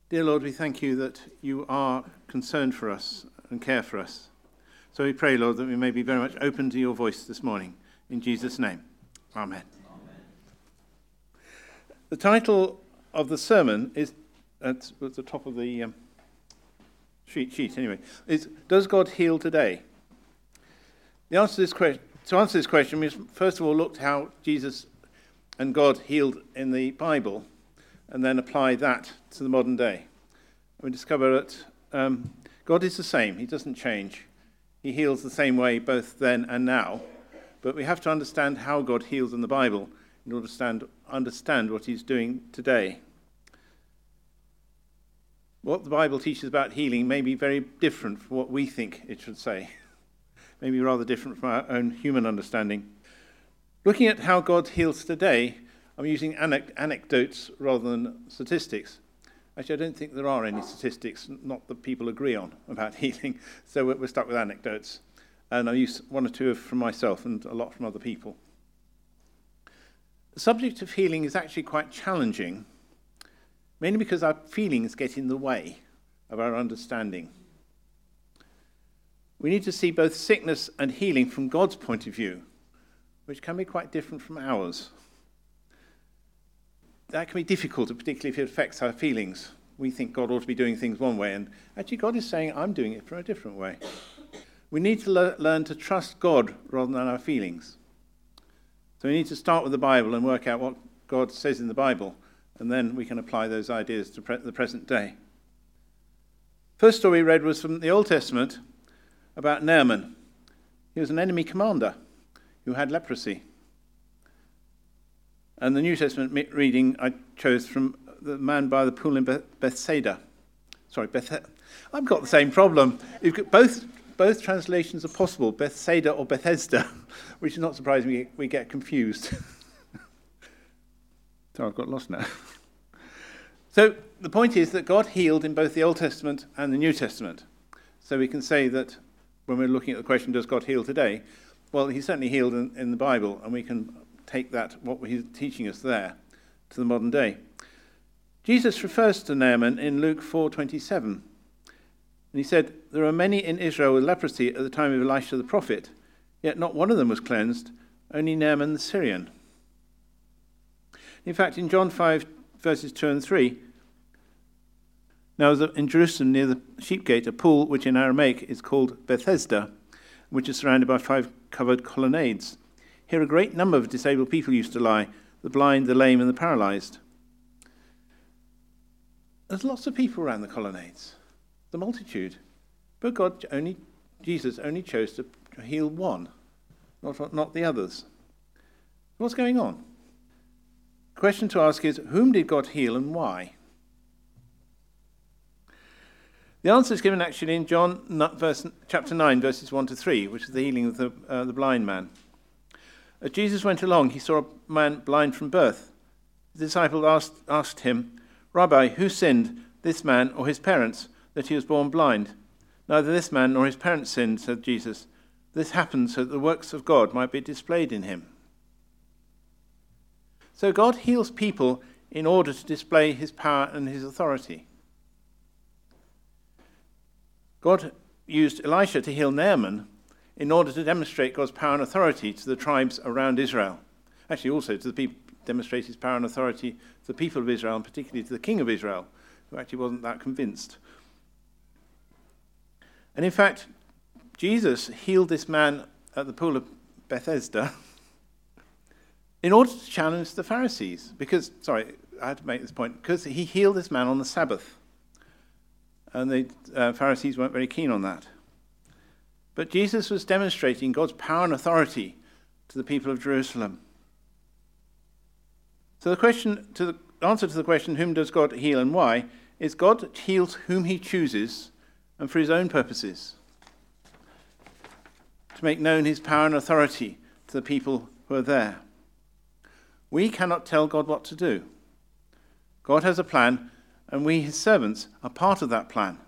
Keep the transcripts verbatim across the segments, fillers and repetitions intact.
Dear Lord, we thank you that you are concerned for us and care for us. So we pray, Lord, that we may be very much open to your voice this morning. In Jesus' name, amen. Amen. The title of the sermon is, at, at the top of the um, sheet, sheet anyway, is Does God Heal Today? The answer to this question, to answer this question, we first of all looked how Jesus and God healed in the Bible, and then apply that to the modern day. And we discover that um, God is the same. He doesn't change. He heals the same way both then and now. But we have to understand how God heals in the Bible in order to stand, understand what he's doing today. What the Bible teaches about healing may be very different from what we think it should say. Maybe rather different from our own human understanding. Looking at how God heals today, I'm using anec- anecdotes rather than statistics. Actually, I don't think there are any statistics, not that people agree on, about healing, so we're stuck with anecdotes. And I use one or two from myself and a lot from other people. The subject of healing is actually quite challenging, mainly because our feelings get in the way of our understanding. We need to see both sickness and healing from God's point of view, which can be quite different from ours. That can be difficult, particularly if it affects our feelings. We think God ought to be doing things one way, and actually God is saying, I'm doing it from a different way. We need to le- learn to trust God rather than our feelings. So we need to start with the Bible and work out what God says in the Bible, and then we can apply those ideas to pre- the present day. First story we read was from the Old Testament about Naaman. He was an enemy commander who had leprosy. And the New Testament reading I chose from the man by the pool in Bethsaida. Sorry, Beth. I've got the same problem. You've got both both translations are possible, Bethsaida or Bethesda, which is not surprising. We, we get confused. So I've got lost now. So the point is that God healed in both the Old Testament and the New Testament. So we can say that when we're looking at the question, does God heal today? Well, he certainly healed in, in the Bible, and we can take that, what he's teaching us there, to the modern day. Jesus refers to Naaman in Luke four twenty-seven. And he said, there are many in Israel with leprosy at the time of Elisha the prophet, yet not one of them was cleansed, only Naaman the Syrian. In fact, in John five, verses two and three, now in Jerusalem near the sheep gate, a pool which in Aramaic is called Bethesda, which is surrounded by five covered colonnades. Here a great number of disabled people used to lie, the blind, the lame, and the paralyzed. There's lots of people around the colonnades, the multitude. But God only, Jesus only chose to heal one, not, not the others. What's going on? The question to ask is, whom did God heal and why? The answer is given actually in John verse, chapter nine, verses one to three, which is the healing of the, uh, the blind man. As Jesus went along, he saw a man blind from birth. The disciple asked, asked him, Rabbi, who sinned, this man or his parents, that he was born blind? Neither this man nor his parents sinned, said Jesus. This happened so that the works of God might be displayed in him. So God heals people in order to display his power and his authority. God used Elisha to heal Naaman in order to demonstrate God's power and authority to the tribes around Israel. Actually, also to the people, demonstrate his power and authority to the people of Israel, and particularly to the king of Israel, who actually wasn't that convinced. And in fact, Jesus healed this man at the pool of Bethesda in order to challenge the Pharisees. Because, sorry, I had to make this point, because he healed this man on the Sabbath. And the uh, Pharisees weren't very keen on that. But Jesus was demonstrating God's power and authority to the people of Jerusalem. So the question, to the answer to the question, whom does God heal and why, is God heals whom he chooses and for his own purposes, to make known his power and authority to the people who are there. We cannot tell God what to do. God has a plan, and we, his servants, are part of that plan.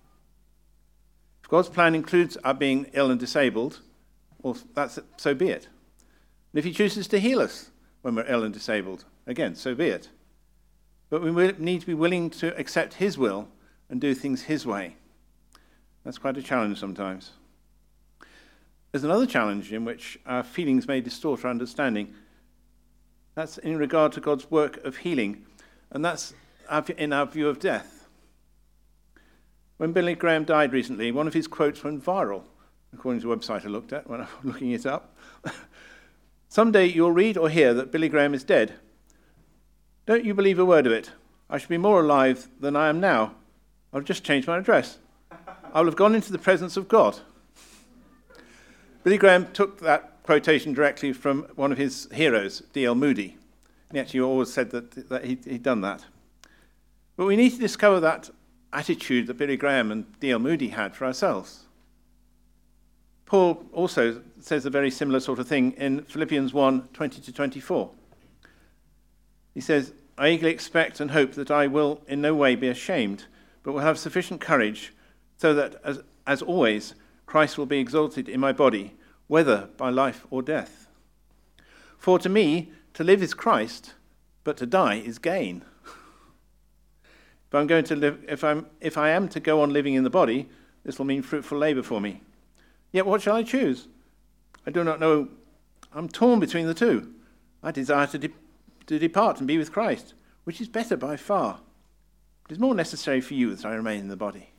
If God's plan includes our being ill and disabled, well, that's it, so be it. And if he chooses to heal us when we're ill and disabled, again, so be it. but we will need to be willing to accept his will and do things his way. That's quite a challenge sometimes. There's another challenge in which our feelings may distort our understanding. That's in regard to God's work of healing, and that's in our view of death. When Billy Graham died recently, one of his quotes went viral, according to the website I looked at when I was looking it up. Someday you'll read or hear that Billy Graham is dead. Don't you believe a word of it. I shall be more alive than I am now. I've just changed my address. I will have gone into the presence of God. Billy Graham took that quotation directly from one of his heroes, D L Moody. He actually always said that, that he'd, he'd done that. But we need to discover that attitude that Billy Graham and D L Moody had for ourselves. Paul also says a very similar sort of thing in Philippians one, twenty to twenty-four. He says, I eagerly expect and hope that I will in no way be ashamed, but will have sufficient courage, so that, as, as always, Christ will be exalted in my body, whether by life or death. For to me, to live is Christ, but to die is gain. If I'm going to live, if I'm, if I am to go on living in the body, this will mean fruitful labour for me. Yet what shall I choose? I do not know. I'm torn between the two. I desire to, de- to depart and be with Christ, which is better by far. It is more necessary for you that I remain in the body.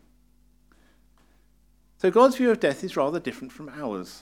So God's view of death is rather different from ours.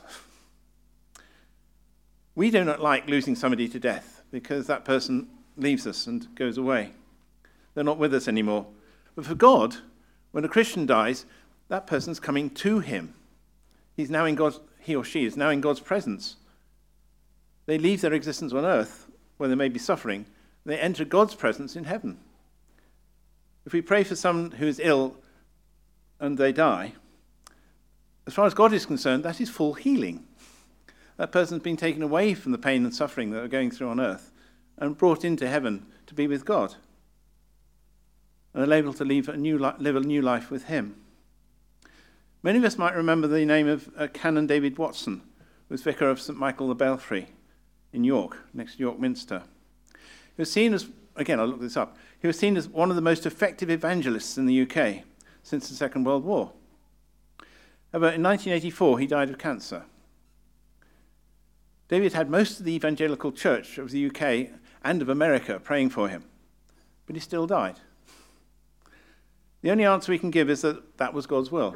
We do not like losing somebody to death because that person leaves us and goes away. They're not with us anymore. But for God, when a Christian dies, that person's coming to him. He's now in God's, he or she is now in God's presence. They leave their existence on earth, where they may be suffering, and they enter God's presence in heaven. If we pray for someone who is ill and they die, as far as God is concerned, that is full healing. That person's been taken away from the pain and suffering that they're going through on earth and brought into heaven to be with God. And they're able to live a new, li- live a new life with him. Many of us might remember the name of uh, Canon David Watson, who was vicar of Saint Michael the Belfry in York, next to York Minster. He was seen as, again, I'll look this up, he was seen as one of the most effective evangelists in the U K since the Second World War. However, in nineteen eighty-four, he died of cancer. David had most of the evangelical church of the U K and of America praying for him, but he still died. The only answer we can give is that that was God's will.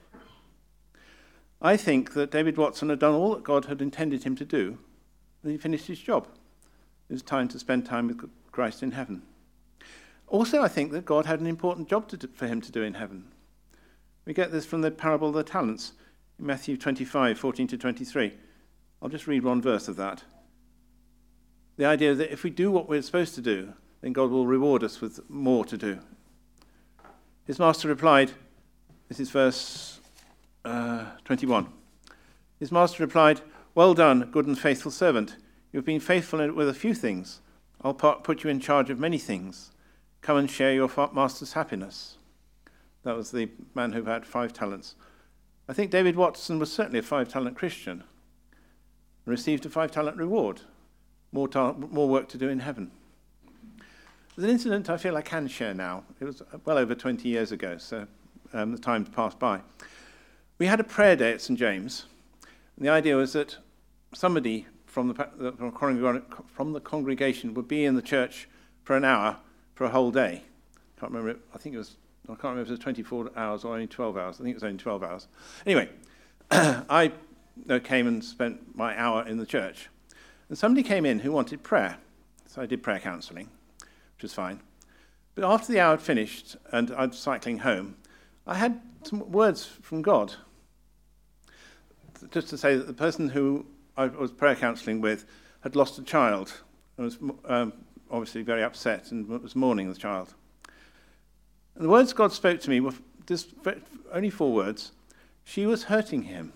I think that David Watson had done all that God had intended him to do, and he finished his job. It was time to spend time with Christ in heaven. Also, I think that God had an important job to do, for him to do in heaven. We get this from the parable of the talents in Matthew twenty-five, fourteen to twenty-three. I'll just read one verse of that. The idea that if we do what we're supposed to do, then God will reward us with more to do. His master replied, this is verse uh, twenty-one. His master replied, well done, good and faithful servant. You've been faithful with a few things. I'll put you in charge of many things. Come and share your master's happiness. That was the man who had five talents. I think David Watson was certainly a five-talent Christian and received a five-talent reward, more, ta- more work to do in heaven. There's an incident I feel I can share now. It was well over twenty years ago, so um, the time's passed by. We had a prayer day at Saint James, and the idea was that somebody from the, from the congregation would be in the church for an hour for a whole day. I can't remember, I think it was I can't remember if it was twenty-four hours or only twelve hours. I think it was only twelve hours. Anyway, I came and spent my hour in the church. And somebody came in who wanted prayer. So I did prayer counselling, which was fine. But after the hour had finished and I was cycling home, I had some words from God. Just to say that the person who I was prayer counselling with had lost a child and was um, obviously very upset and was mourning the child. And the words God spoke to me were just only four words. She was hurting him.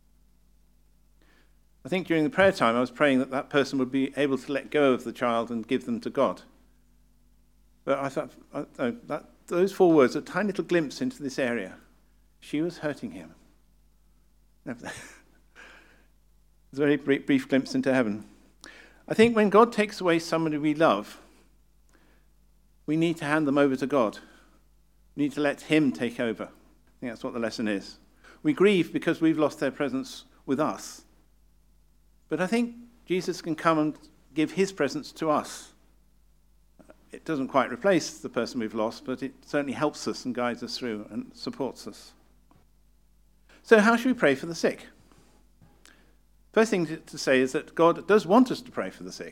I think during the prayer time I was praying that that person would be able to let go of the child and give them to God. But I thought I, that, those four words are a tiny little glimpse into this area. She was hurting him. It's a very brief, brief glimpse into heaven. I think when God takes away somebody we love, we need to hand them over to God. We need to let him take over. I think that's what the lesson is. We grieve because we've lost their presence with us. But I think Jesus can come and give his presence to us. It doesn't quite replace the person we've lost, but it certainly helps us and guides us through and supports us. So how should we pray for the sick? First thing to say is that God does want us to pray for the sick.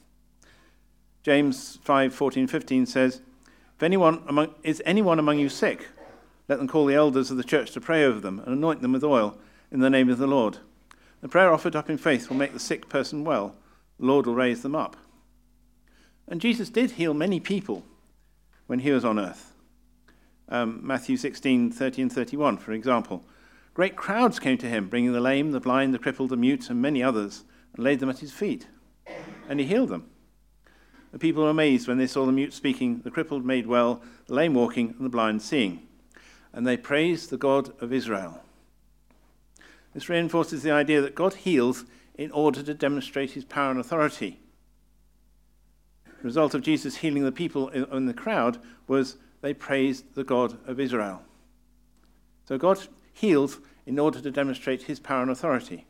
James five fourteen fifteen says, if anyone among, is anyone among you sick, let them call the elders of the church to pray over them and anoint them with oil in the name of the Lord. The prayer offered up in faith will make the sick person well. The Lord will raise them up. And Jesus did heal many people when he was on earth. Um, Matthew sixteen thirty and thirty-one, for example. Great crowds came to him, bringing the lame, the blind, the crippled, the mute, and many others, and laid them at his feet. And he healed them. The people were amazed when they saw the mute speaking, the crippled made well, the lame walking, and the blind seeing. And they praised the God of Israel. This reinforces the idea that God heals in order to demonstrate his power and authority. The result of Jesus healing the people in the crowd was they praised the God of Israel. So God heals in order to demonstrate his power and authority.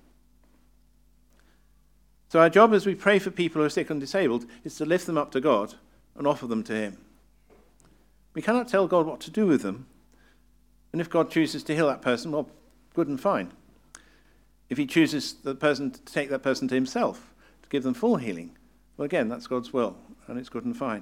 So our job as we pray for people who are sick and disabled is to lift them up to God and offer them to him. We cannot tell God what to do with them. And if God chooses to heal that person, well, good and fine. If he chooses the person to take that person to himself, to give them full healing, well, again, that's God's will, and it's good and fine.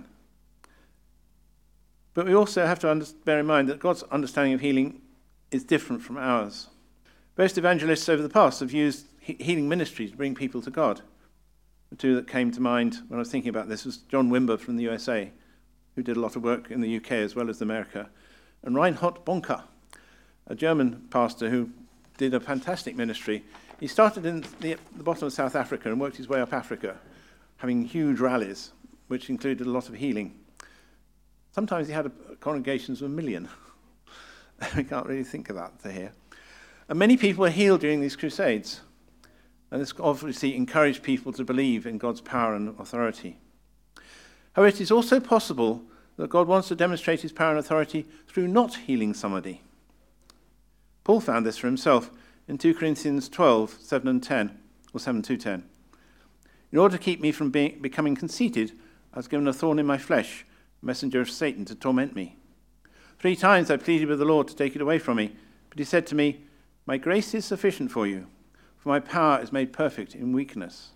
But we also have to under- bear in mind that God's understanding of healing is different from ours. Most evangelists over the past have used he- healing ministries to bring people to God. The two that came to mind when I was thinking about this was John Wimber from the U S A, who did a lot of work in the U K as well as America, and Reinhard Bonker, a German pastor who did a fantastic ministry. He started in the, the bottom of South Africa and worked his way up Africa, having huge rallies, which included a lot of healing. Sometimes he had a, congregations of a million. We can't really think of that to here. And many people were healed during these crusades. And this obviously encouraged people to believe in God's power and authority. However, it is also possible that God wants to demonstrate his power and authority through not healing somebody. Paul found this for himself in two Corinthians twelve, seven and ten, or seven to ten. In order to keep me from being, becoming conceited, I was given a thorn in my flesh, a messenger of Satan to torment me. Three times I pleaded with the Lord to take it away from me, but he said to me, my grace is sufficient for you, for my power is made perfect in weakness.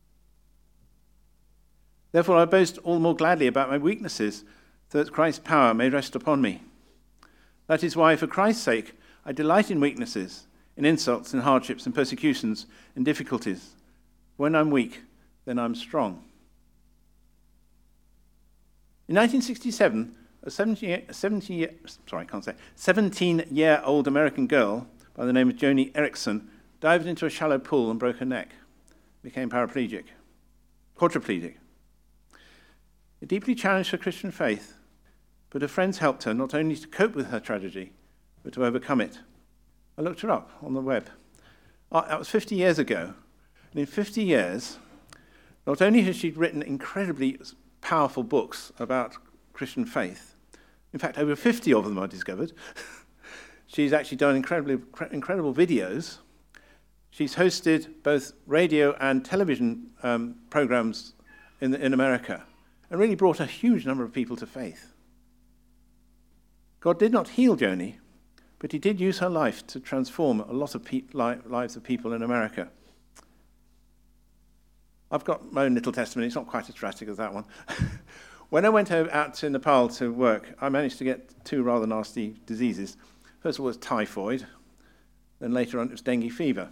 Therefore I boast all the more gladly about my weaknesses, so that Christ's power may rest upon me. That is why, for Christ's sake, I delight in weaknesses, in insults, in hardships, in persecutions, in difficulties. When I'm weak, then I'm strong. In nineteen sixty-seven, a seventeen-year-old American girl by the name of Joni Erickson dived into a shallow pool and broke her neck, became paraplegic, quadriplegic. It deeply challenged her Christian faith, but her friends helped her not only to cope with her tragedy, but to overcome it. I looked her up on the web. Oh, that was fifty years ago. And in fifty years, not only has she written incredibly powerful books about Christian faith, in fact, over fifty of them I discovered. She's actually done incredibly, incredible videos. She's hosted both radio and television um, programs in, in America and really brought a huge number of people to faith. God did not heal Joni, but he did use her life to transform a lot of pe- li- lives of people in America. I've got my own little testimony. It's not quite as drastic as that one. When I went out to Nepal to work, I managed to get two rather nasty diseases. First of all, it was typhoid. Then later on, it was dengue fever.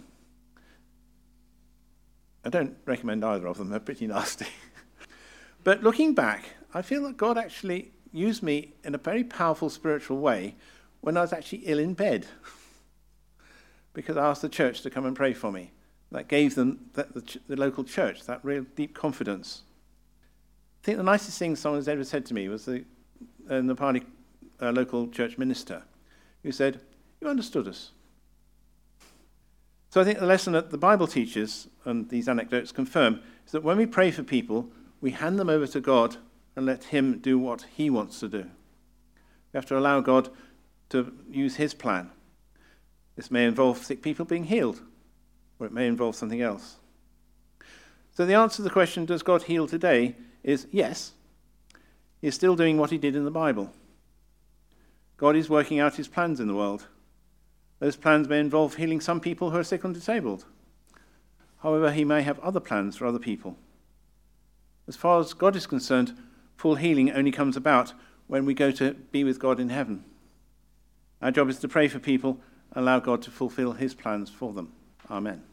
I don't recommend either of them. They're pretty nasty. But looking back, I feel that God actually used me in a very powerful spiritual way when I was actually ill in bed, because I asked the church to come and pray for me. That gave them, that, the, ch- the local church, that real deep confidence. I think the nicest thing someone has ever said to me was the uh, Nepali uh, local church minister, who said, "You understood us." So I think the lesson that the Bible teaches, and these anecdotes confirm, is that when we pray for people, we hand them over to God and let him do what he wants to do. We have to allow God to use his plan. This may involve sick people being healed, or it may involve something else. So the answer to the question, does God heal today, is yes. He is still doing what he did in the Bible. God is working out his plans in the world. Those plans may involve healing some people who are sick and disabled. However, he may have other plans for other people. As far as God is concerned, full healing only comes about when we go to be with God in heaven. Our job is to pray for people, allow God to fulfill his plans for them. Amen.